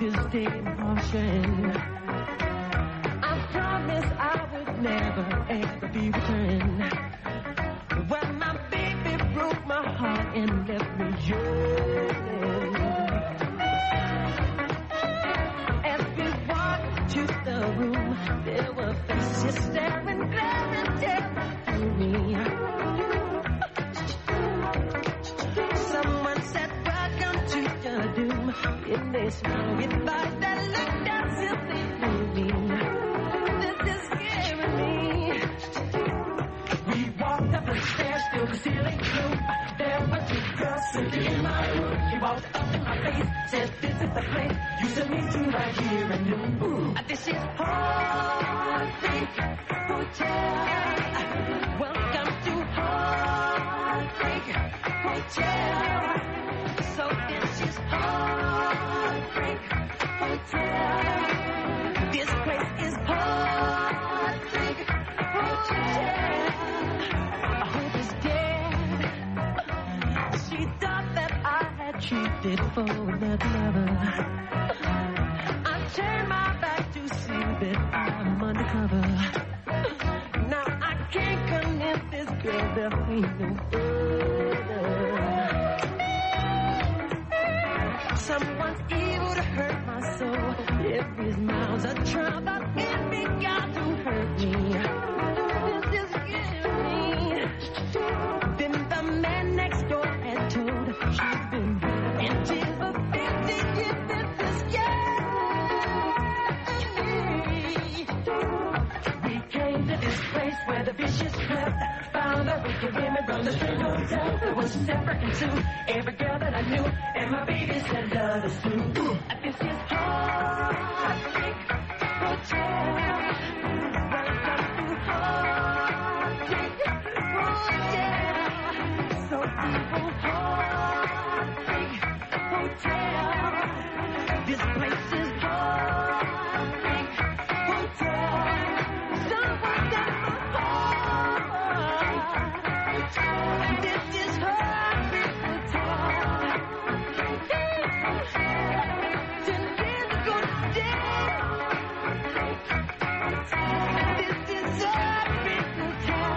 this day emotion. I promised I would never ever be returned. When my baby broke my heart and left me yearning. As we walked to the room, there were faces staring, glaring, staring through me. Someone said, welcome to your doom. And they smiled with eyes that looked as if they knew me. This is scaring me. We walked up the stairs, still the ceiling blue. There were two girls sitting in my room. She walked up in my face, said, this is the place you sent me to right here in noon. This is Heartbreak Hotel. Welcome to Heartbreak Hotel. So this is Heartbreak Hotel. This place is Heartbreak Hotel. I hope is dead. She thought that I had treated for another lover. I turned my back to see that I'm undercover. Now I can't convince this girl that we no further. Someone's evil to hurt my soul. Every smile's a trial that envy got to hurt me. This is killing me. Then the man next door had told she's been empty for 50 years. This is we came to this place where the vicious slept. Found the wicked women from the street hotel. It was separate in two. Every girl that I knew, and my baby said love is through. This is Heartbreak Hotel. Welcome to Heartbreak Hotel. So evil Heartbreak Hotel. This place is Heartbreak Hotel. Someone got my heart. This is Heartbreak Hotel. Today's a good day. This is Heartbreak Hotel.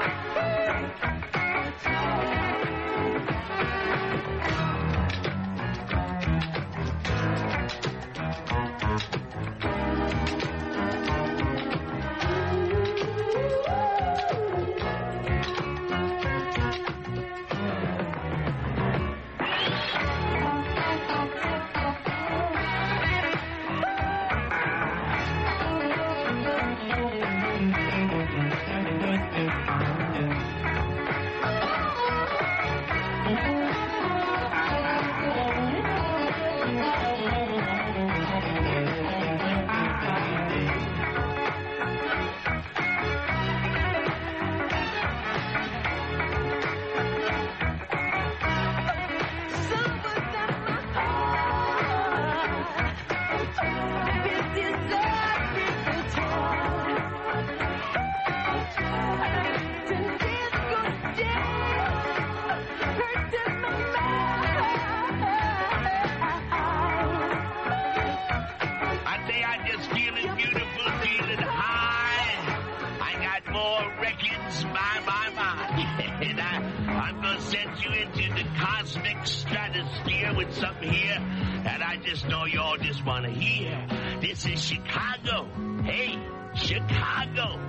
I'm gonna send you into the cosmic stratosphere with something here that I just know you all just wanna hear. This is Chicago. Hey, Chicago.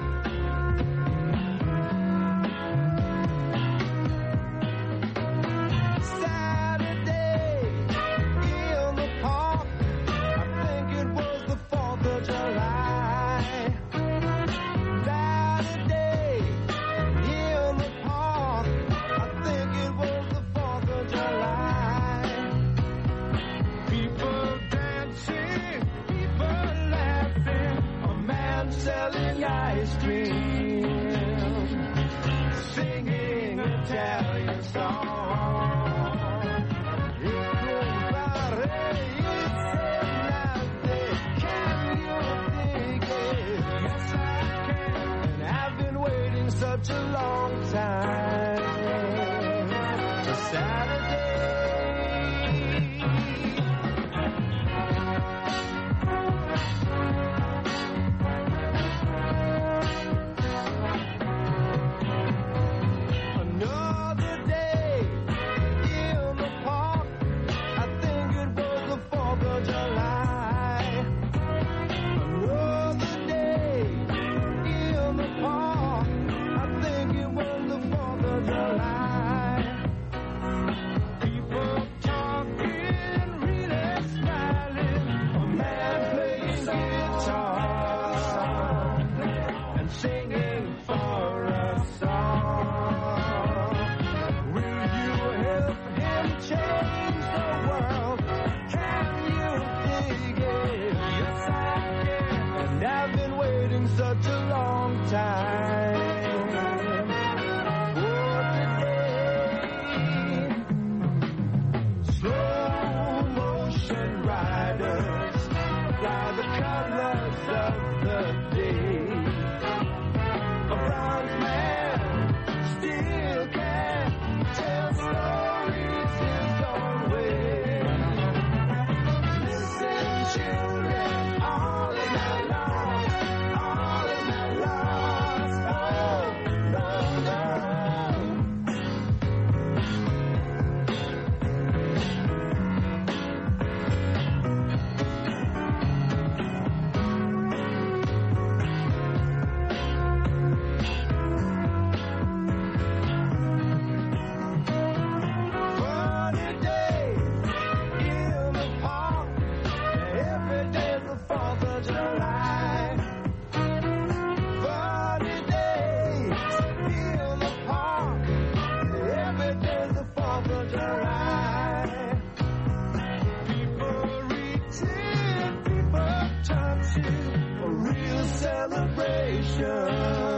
Selling ice cream, singing Italian song. Can you dig it? Yes, I can. And I've been waiting such a long time for Saturday. such a long time. For today, slow motion riders fly the colors of the day. A bronze man still can tell stories his own way. Listen, children, all is not lost, all is not lost. Oh, no, no. Funny day in the park. Every day's the 4th of July. Funny days in the park. Every day's the 4th of July. People reaching, people touching, a real celebration.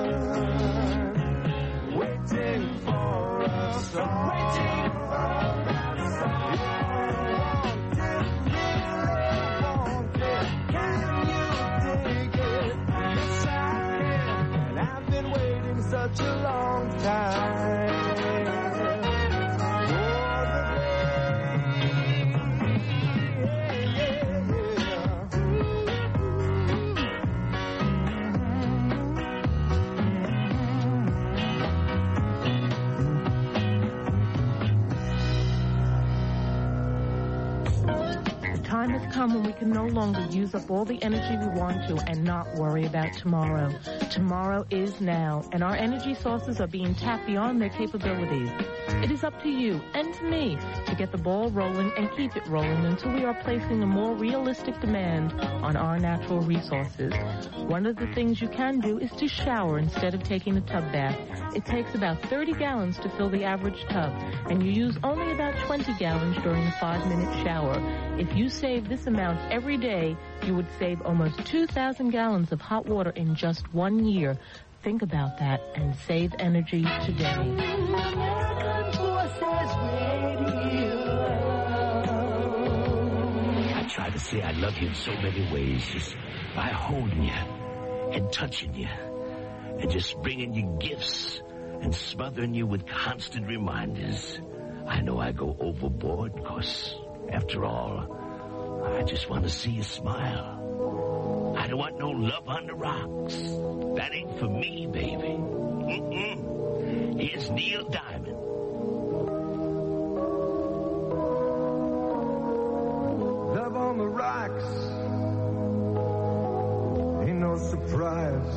Waiting for us all. Waiting for us all. Can you dig it? Yes, I can. And I've been waiting such a long time. For the The time has come when we can no longer use up all the energy we want to and not worry about tomorrow. Tomorrow is now, and our energy sources are being tapped beyond their capabilities. It is up to you and to me to get the ball rolling and keep it rolling until we are placing a more realistic demand on our natural resources. One of the things you can do is to shower instead of taking a tub bath. It takes about 30 gallons to fill the average tub, and you use only about 20 gallons during the 5-minute shower. If you save this amount every day, you would save almost 2,000 gallons of hot water in just 1 year. Think about that and save energy today. I try to say I love you in so many ways, just by holding you and touching you and just bringing you gifts and smothering you with constant reminders. I know I go overboard because, after all, I just want to see you smile. I don't want no love on the rocks. That ain't for me, baby. Here's Neil Diamond. love on the rocks ain't no surprise.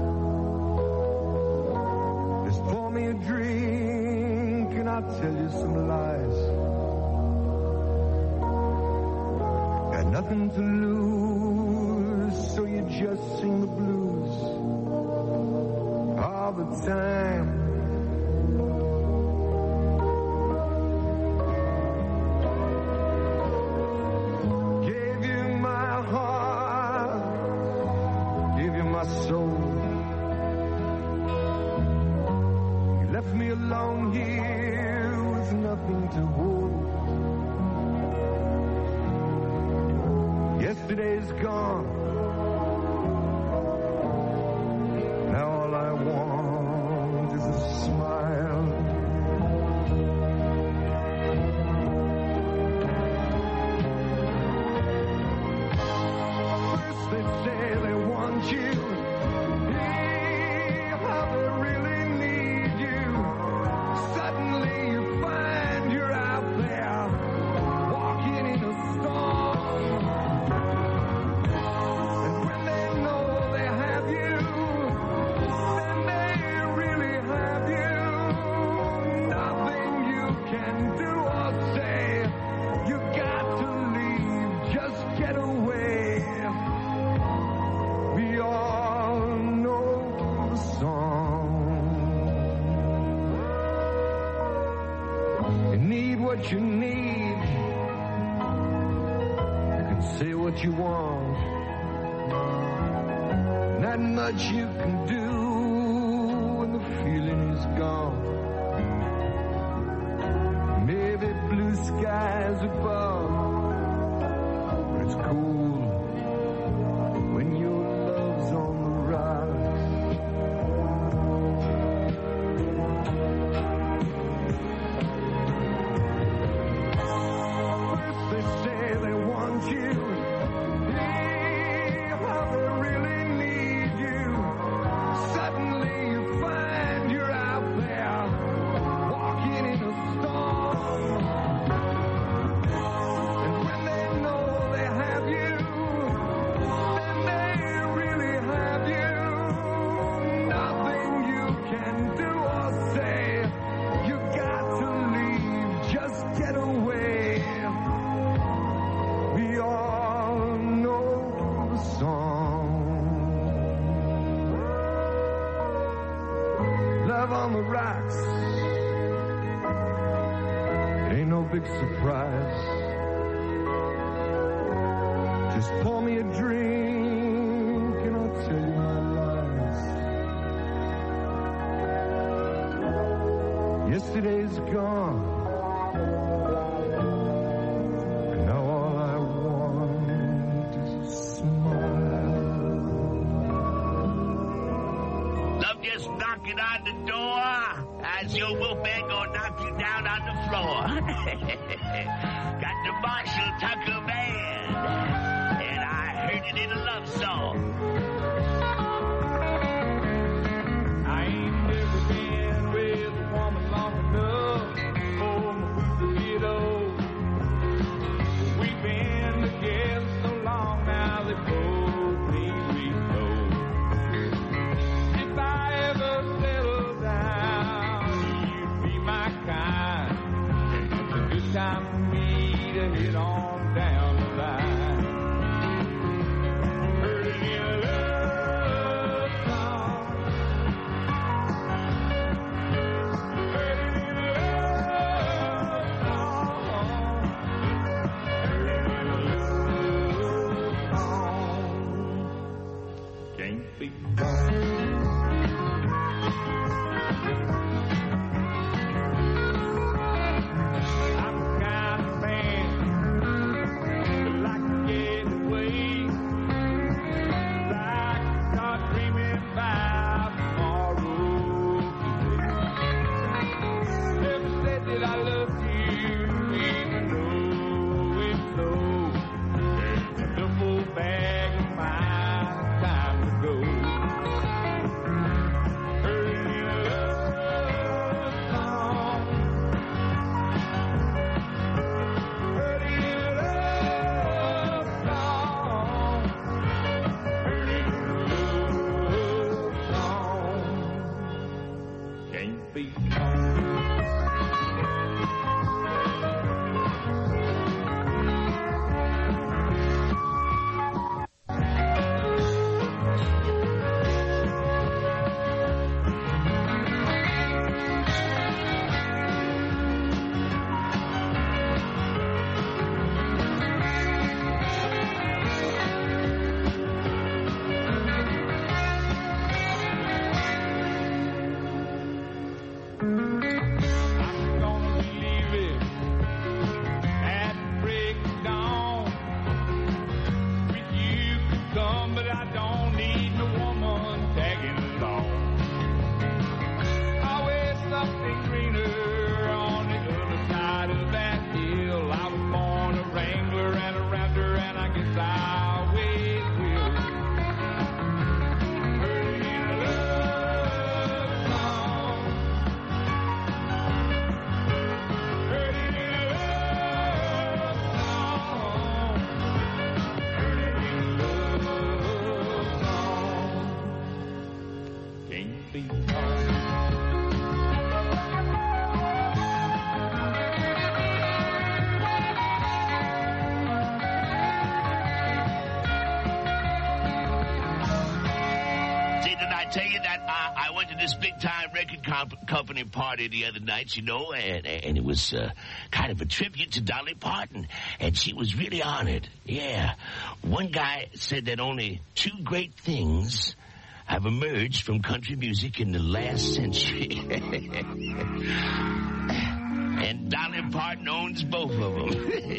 Just pour me a drink and I'll tell you some lies. Got nothing to lose, so you just sing the blues all the time. Gave you my heart, gave you my soul. You left me alone here with nothing to hold. Yesterday's gone. Now all I want is a smile. First they say they want you. Hey, how they really need you. Suddenly you find you're out there, walking in a storm. And when they know they have you, then they really have you. Nothing you can do or say. You got to leave, just get away. We all know the song. You need what you need. You can say what you want. And that Not much you can do when the feeling is gone. Maybe blue skies above, but it's cool when your love's on the rise. First they say they want you, how they really need you. Suddenly you find you're out there, walking in a storm. And when they know they have you, then they really have you. Nothing you can do or say, you got to leave, just get away. We all know the song. Love on the rocks, it ain't no big surprise. Just pour me a drink and I'll tell you my lies. Yesterday's gone, and now all I want is a smile. Love just knocking on the door as your Wolfman gonna knock you down on the floor. Got the Marshall Tucker Band, and I heard it in a love song. I ain't never been with a woman long enough for my boots to get old. We've been together so long now they both need reload. If I ever settle down, you'd be my kind. It's a good time for me to hit on down the line. Heard it in a love song. Heard it in a love song. Heard it in a love song. Can't be wrong. I'm the kind of man that like to get away. Like to start dreaming about tomorrow today. Never said that I love you, even though it's so. There's a duffel bag of mine, time to go. Heard it in a love song. Heard it in a love song. Heard it in a love song. Can't be wrong. I'm gonna be leaving at break of dawn. With you could come, but I don't need no woman tagging along. Always something greener on the other side of that hill. I was born a wrangler and a raptor, and I guess I always will. Heard it in a love song. Heard it in a love song. Heard it in a love song. Can't be wrong. See, did I tell you that I went to this big-time record company party the other night, you know, and it was kind of a tribute to Dolly Parton, and she was really honored. Yeah. One guy said that only two great things have emerged from country music in the last century. And Dolly Parton owns both of them.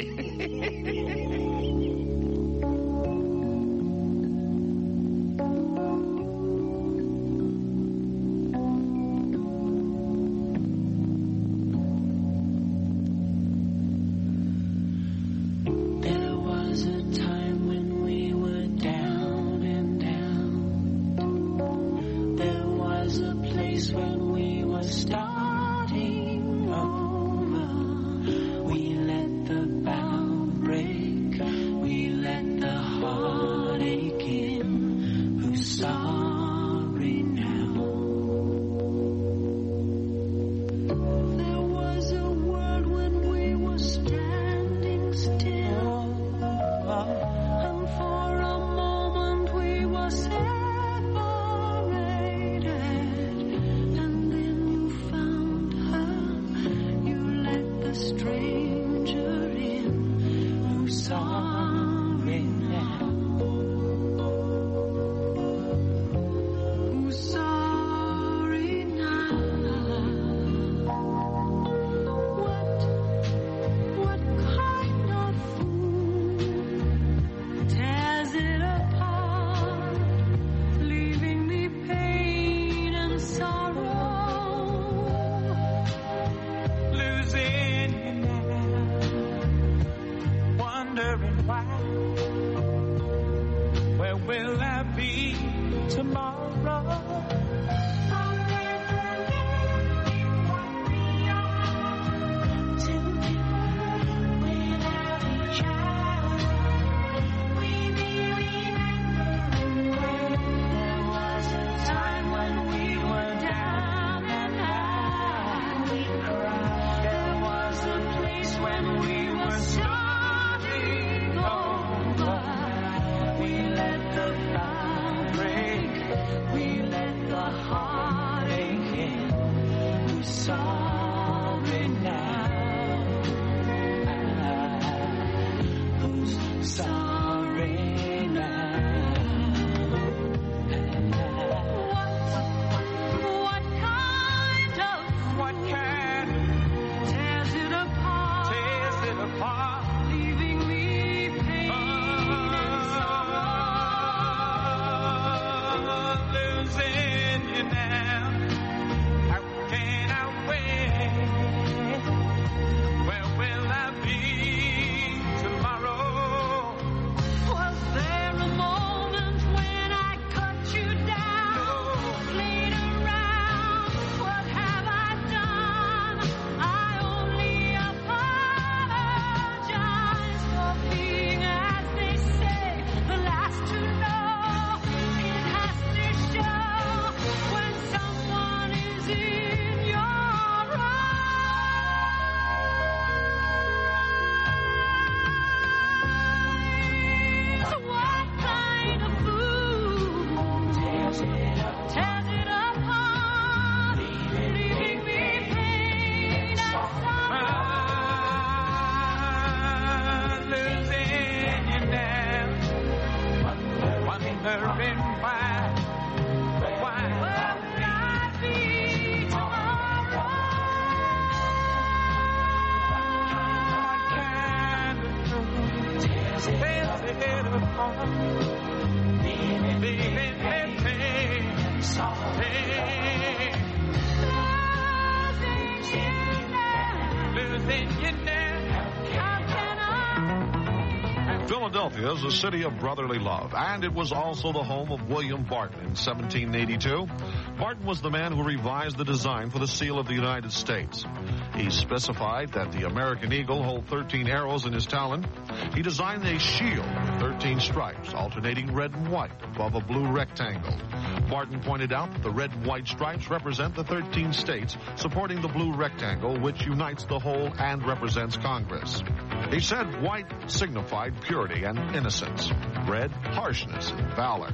Philadelphia is a city of brotherly love, and it was also the home of William Barton in 1782. Barton was the man who revised the design for the seal of the United States. He specified that the American eagle hold 13 arrows in his talon. He designed a shield with 13 stripes, alternating red and white above a blue rectangle. Barton pointed out that the red and white stripes represent the 13 states, supporting the blue rectangle, which unites the whole and represents Congress. He said white signified purity and innocence, red harshness and valor.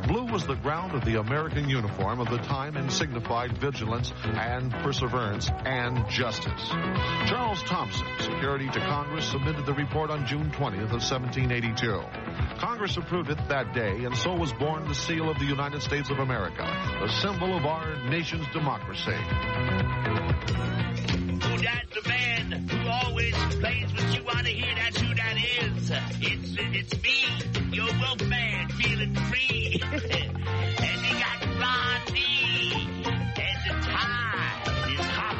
Blue was the ground of the American uniform of the time and signified vigilance and perseverance and justice. Charles Thompson, Secretary to Congress, submitted the report on June 20th of 1782. Congress approved it that day, and so was born the seal of the United States of America, the symbol of our nation's democracy. Oh, that's the man who always plays what you want to hear. That's who that is. It's me, your Wolfman, feeling free. And you got Ronnie, and the tide is hot.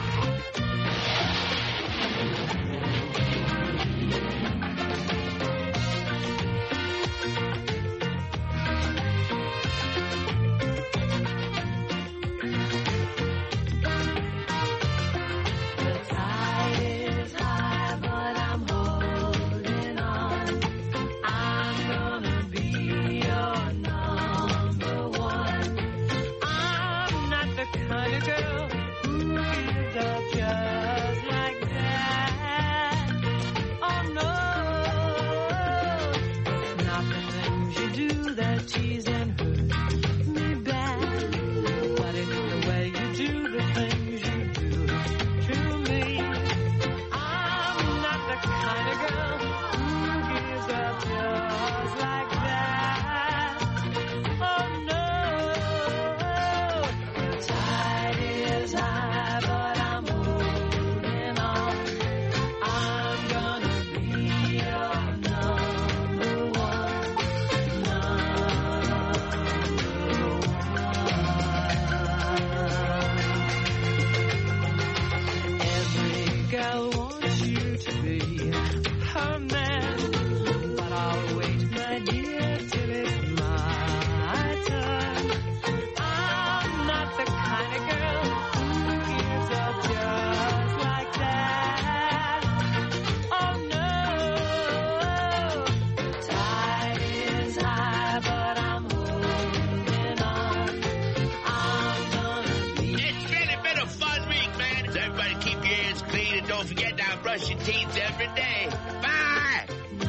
Brush your teeth every day. Bye!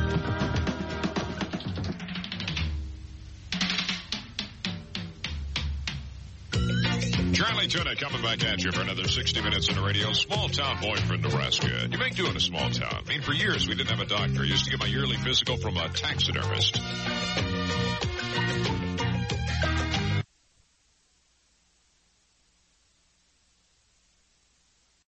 Charlie Tuna coming back at you for another 60 minutes in the radio. Small town boy from Nebraska. You make do in a small town. I mean, for years we didn't have a doctor. I used to get my yearly physical from a taxidermist.